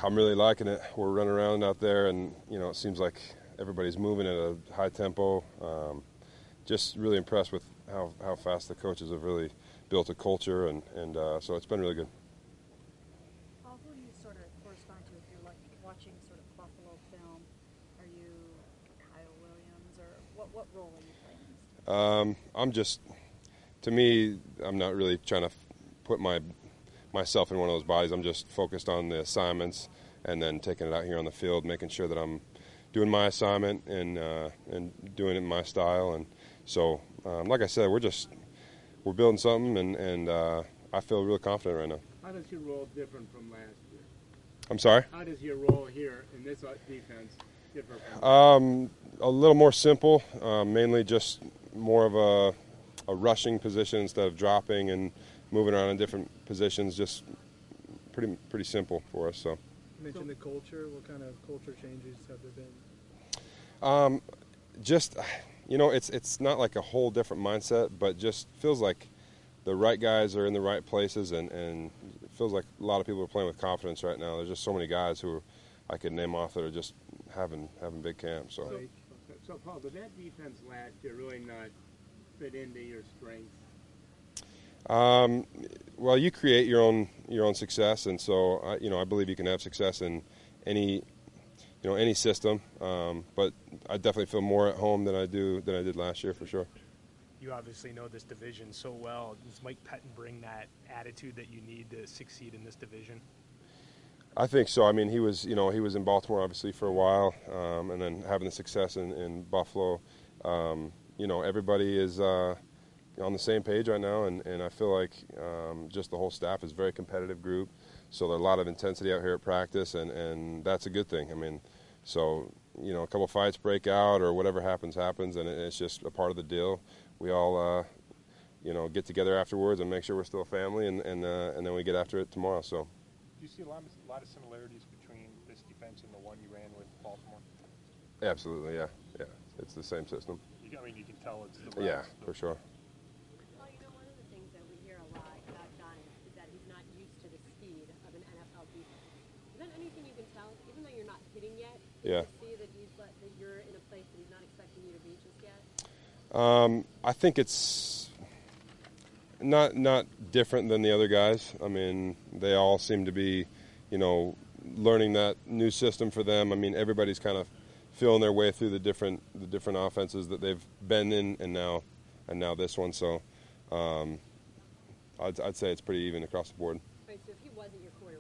I'm really liking it. We're running around out there, and it seems like everybody's moving at a high tempo. Just really impressed with how fast the coaches have really built a culture, and so it's been really good. Paul, who do you sort of correspond to if you're like watching sort of Buffalo film? Are you Kyle Williams, or what role are you playing? To me, I'm not really trying to put myself in one of those bodies. I'm just focused on the assignments and then taking it out here on the field, making sure that I'm doing my assignment and doing it in my style. And so, like I said, we're building something, and I feel really confident right now. How does your role different from last year? I'm sorry? How does your role here in this defense differ from A little more simple, mainly just more of a rushing position instead of dropping and moving around in different positions. Just pretty simple for us. So. You mentioned the culture. What kind of culture changes have there been? Just, it's not like a whole different mindset, but just feels like the right guys are in the right places, and it feels like a lot of people are playing with confidence right now. There's just so many guys who I could name off that are just having big camps. So Paul, did that defense last year really not fit into your strengths? Well, you create your own success, and so I believe you can have success in any system. But I definitely feel more at home than I did last year for sure. You obviously know this division so well. Does Mike Pettine bring that attitude that you need to succeed in this division? I think so. I mean, he was in Baltimore obviously for a while, and then having the success in Buffalo. Everybody is on the same page right now, and I feel like just the whole staff is a very competitive group. So there's a lot of intensity out here at practice, and that's a good thing. I mean, so a couple fights break out or whatever happens, and it's just a part of the deal. We all get together afterwards and make sure we're still a family, and then we get after it tomorrow. So. Do you see a lot of similarities between this defense and the one you ran with Baltimore? Absolutely, yeah. It's the same system. You can tell it's the yeah, for sure. Well, one of the things that we hear a lot about Johnny is that he's not used to the speed of an NFL defense. Is that anything you can tell, even though you're not hitting yet? Yeah. You see that that you're in a place that he's not expecting you to be just yet? I think it's not different than the other guys. I mean, they all seem to be, learning that new system for them. I mean, everybody's kind of feeling their way through the different offenses that they've been in, and now this one. So, I'd say it's pretty even across the board. Right. So if he wasn't your quarterback,